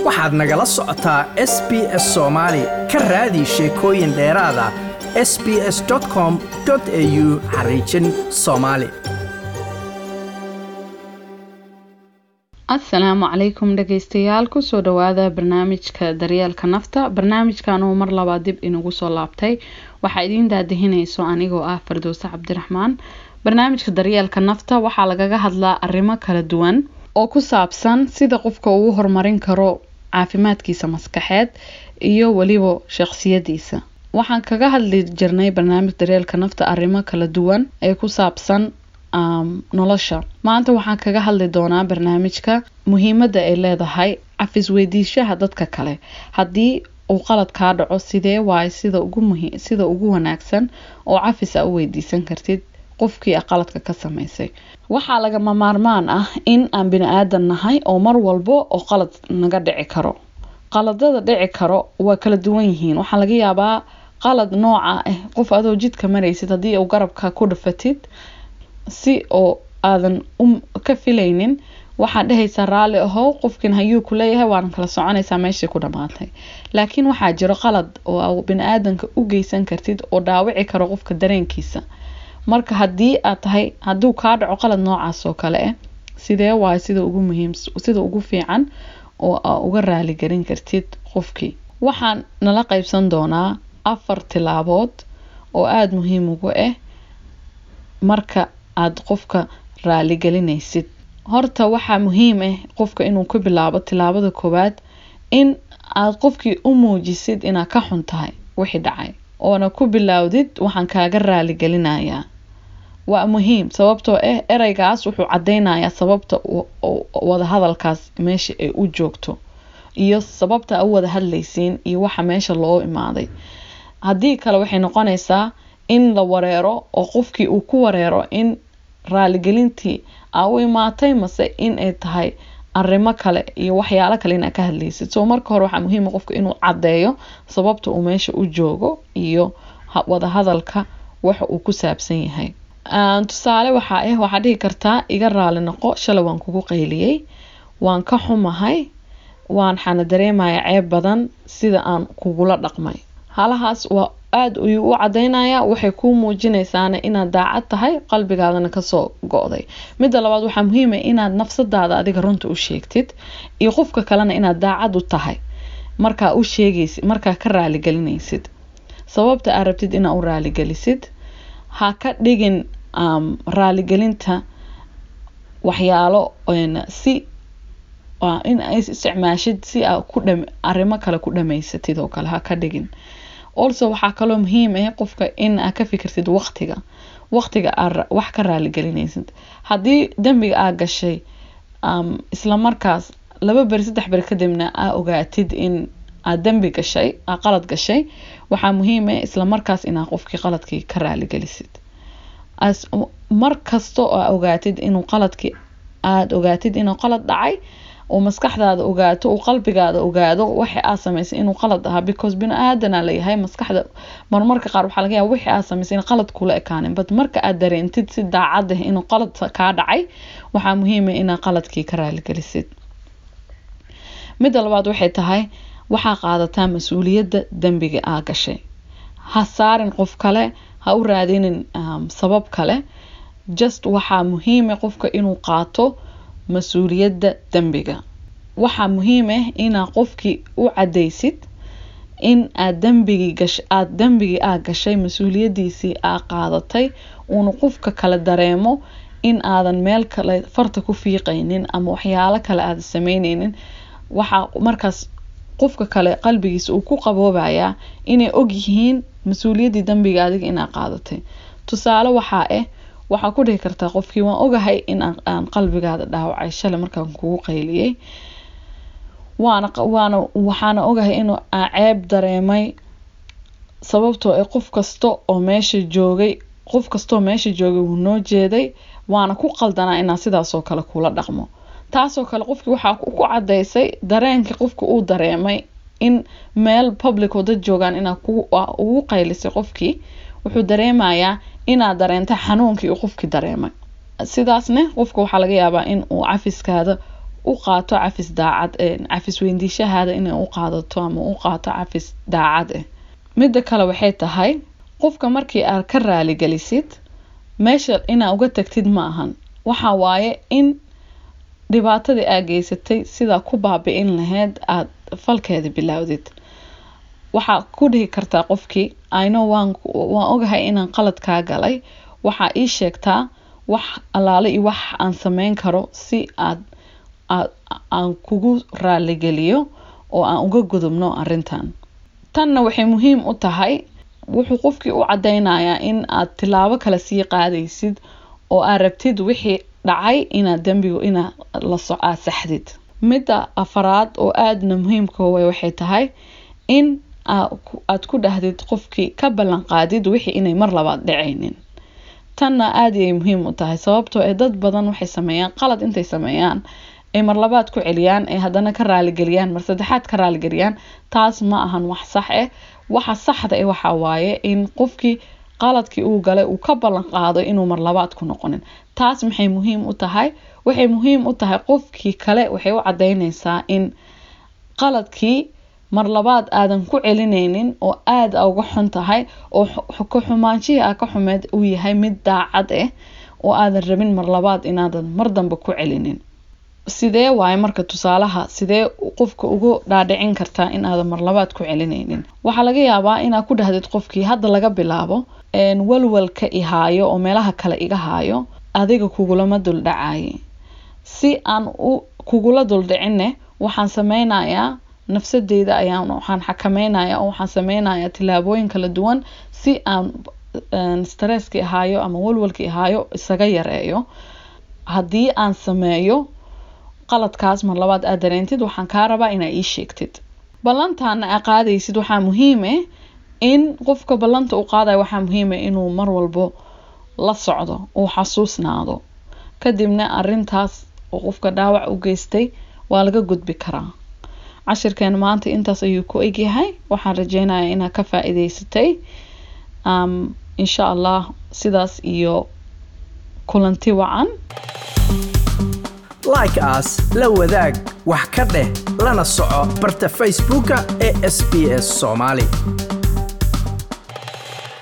waxaad nagala socotaa SBS Soomaali ka raadi sheekooyin dheeraad ah sbs.com.au/Somali Assalaamu calaykum dhageystayaal ku soo dhawaada barnaamijka daryeelka nafta. Barnaamijkan oo mar labaad dib inagu soo laabtay waxa idin daadihinayso anigoo ah Fardowsa Cabdiraxmaan. Barnaamijka daryeelka nafta waxaa lagaga hadlaa arrimo kala duwan oo ku saabsan sida qofka uu horumarin karo caafimaadkiisa maskaxeed iyo waliba shakhsiyadiisa. Waxaan kaga hadli jirnay barnaamijka daryeelka nafta arrimo kala duwan ee ku saabsan nolosha. Maanta waxaan kaga hadli doonaa barnaamijka muhiimadda ay leedahay cafis weydiishaha dadka kale. Haddii uu qalad ka dhaco sidee waay sida ugu wanaagsan oo cafis u weydiisan kartid qofkii qaladka ka sameysay. Waxaa lagama maarmaan ah in aan bini'aadan nahay oo mar walbo oo qalad naga dhici karo. Qaladada dhici karo waa kala duwan yihiin. Waxaa laga yaabaa qalad nooca ah qof adoo jidka maraysid haddii uu garabka ku dhufatid si oo aadan ka filaynin waxaad dhahaysaa raali ahow qofkin hayuu ku leeyahay waan kala soconaysaa meeshii ku dhamaatay. Laakiin waxaa jiro qalad oo bini'aadanka u geysan kartid oo dhaawici karo qofka dareenkiisa. Marka hadduu ka dhaco qalad noocaas oo kale ah sidee waay sida ugu fiican oo uga raali gelin kartid qofkii. Waxaan nala qaybsan doonaa 4 tilaabood oo aad muhiim ugu ah marka aad qofka raali gelinaysid. Horta waxaa muhiim ah qofka inuu ku bilaabo tilaabada koowaad in aad qofkii u muujisid inaad ka xun tahay wixii dhacay oona ku bilaawdid waxaan kaaga raali gelinayaa. Waa muhiim sababtoo ah eraygaas wuxuu cadeynayaa sababta wada hadalkaas meesha ay u joogto iyo sababta aad wada hadlaysiin iyo waxa meesha loo imaaday. Haddii kale waxay noqonaysaa in la wareero oo qofkii uu ku wareero in raali gelintii u imaatay mase in ay tahay arrimo kale iyo waxyaalo kale inaad ka hadlaysid. So marka hore waxaa muhiim ah qofka inuu cadeeyo sababta uu meesha u joogo iyo wada hadalka waxa uu ku saabsan yahay. Tusaale waxaa dhihi kartaa iga raali noqo shalay waan kugu qayliyay waan ka xumahay waan xana dareemayaa ceeb badan sida aan kugula dhaqmay. Halahaas waa aad u cadeynaya waxay ku muujinaysaa inaad daacad tahay qalbigaadana ka soo go'day. Midda labaad waxaa muhiim ah inaad nafsadaada adiga runta u sheegtid iyo qofka kalena inaad daacad u tahay marka u sheegaysid marka ka raali gelinaysid. Sababta aad rabtid inaad u raali gelisid ha ka dhigin raali gelinta waxyaalo si in ay isticmaashid si aad arrimo kale ku dhamaysatid oo kale ha ka dhigin. Also waxaa kaloo muhiim ah qofka in aad ka fikirtid waqtiga wax ka raali gelinaysid. Haddii dambiga aad gashay isla markaas 2 bari 3 bari kadibna aad ogaatid in aad dambi gashay qalad gashay waxaa muhiim ah isla markaas inaad qofkii qaladkii ka raali gelisid. Markasto aad ogaatid inuu qalad dhacay oo maskaxdaada ogaato oo qalbigaada ogaado waxa aad sameysay inuu qalad ahaa because bini'aadana leeyahay maskaxda marmarka qaar waxa laga yaabaa waxa aad sameysay in qalad kula ekaanin but marka aad dareentid si daacad ah inuu qalad ka dhacay waxaa muhiim ah inaad qaladkii ka raali gelisid. Midda labaad waxay tahay waxaa qaadataa mas'uuliyadda dambiga aad gashay. Ha saarin qof kale ha u raadinin sabab kale just waxaa muhiim ah qofka inuu qaato mas'uuliyadda dambiga. Waxaa muhiim ah inaad qofkii u cadeysid in aad dambigii aad gashay mas'uuliyadiisii aad qaadatay uuna qofka kale dareemo in aadan meel kale farta ku fiiqaynin ama waxyaalo kale aad sameynaynin. Waxa markaas qofka kale qalbigiisa uu ku qaboobayaa inay og yihiin mas'uuliyadii dambiga adiga inaad qaadatay. Tusaale waxaa ku dhihi kartaa qofkii waan ogahay in aan qalbigaada dhaawacay shalay markaan kugu qayliyay waxaana ogahay inuu ceeb dareemay sababtoo ah qof kasto oo meesha joogay wuu noo jeeday waana ku qaldanaa inaan sidaas oo kale kula dhaqmo. taasoo kale qofkii waxaa ku cadeysay dareenkii qofka uu dareemay in meel public oo dad joogaan inaad ugu qaylisay qofkii wuxuu dareemayaa inaad dareentay xanuunkii uu qofkii dareemay. sidaasna qofka waxaa laga yaabaa in uu cafiskaada u qaato cafis daacad cafis weydiishahaada inay u qaadato ama u qaato cafis daacad midda kale waxay tahay qofka markii aad ka raali gelisid meesha inaad uga tagtid ma ahan waxa waaye in dhibaatadii aad geysatay sida ku baabi'in lahayd aad falkeeda bilowdid waxaa ku dhihi kartaa qofkii waan ogahay inaan qalad kaa galay waxaa ii sheegtaa wax allaale iyo wax aan sameyn karo si aan kugu raaligeliyo oo aan uga gudubno arrintan tanna waxay muhiim u tahay wuxuu qofkii u cadeynayaa in aad tilaabo kale sii qaadaysid oo aad rabtid wixii dhacay inaad dambigu inaad la saxdid midda afaraad oo aadna muhiimka waxay tahay in aad ku dhahdid qofkii ka ballan qaadid wixii inay mar labaad dhacaynin tanna aad ay muhiim u tahay sababtoo dad badan waxay sameeyaan qalad intay sameeyaan ay mar labaad ku celiyaan ay haddana ka raaligeliyaan mar saddexaad ka raaligeliyaan taas ma ahan wax sax waxa saxda waxa waaye in qofkii qaladkii uu galay uu ka ballan qaado inuu mar labaad ku noqonin taas maxay muhiim u tahay waxay muhiim u tahay qofkii kale waxay u cadeynaysaa in qaladkii mar labaad aadan ku celinaynin oo aad uga xun tahay oo ka xumaanshihii aad ka xumeed uu yahay mid daacad oo aadan rabin mar labaad inaadan mar dambe ku celinin sidee waaye marka tusaalaha sidee qofka ugu dhaadhicin kartaa in aadan mar labaad ku celinaynin waxaa laga yaabaa inaad ku dhahdid qofkii hadda laga bilaabo walwalka ihaayo oo meelaha kale iga haayo adiga kugulama duldhacaye si aan kugula duldhicinne waxaan sameynayaa nafsadeyda waxaan xakameynayaa oo waxaan sameynayaa tilaabooyin kala duwan si aan stresski ihaayo ama walwalka ihaayo isaga yareeyo haddii aan sameeyo qaladkaas mar labaad aad dareentid waxaan kaa rabaa inaad ii sheegtid ballantaana aad qaadaysid waxaa muhiim in qofka ballanta u qaadayo waxaa muhiim inuu mar walbo la socdo uu xasuusnaado kadibna arrintaas oo qofka dhaawac u geystay waa laga gudbi karaa cashirkeena maanta intaas ayuu ku egyahay waxaan rajeynayaa inaad ka faa'iidaysatay insha Allah sidaas iyo kulanti wacan like us la wadaag wax ka dheh lana soco barta Facebooka ee SBS Somali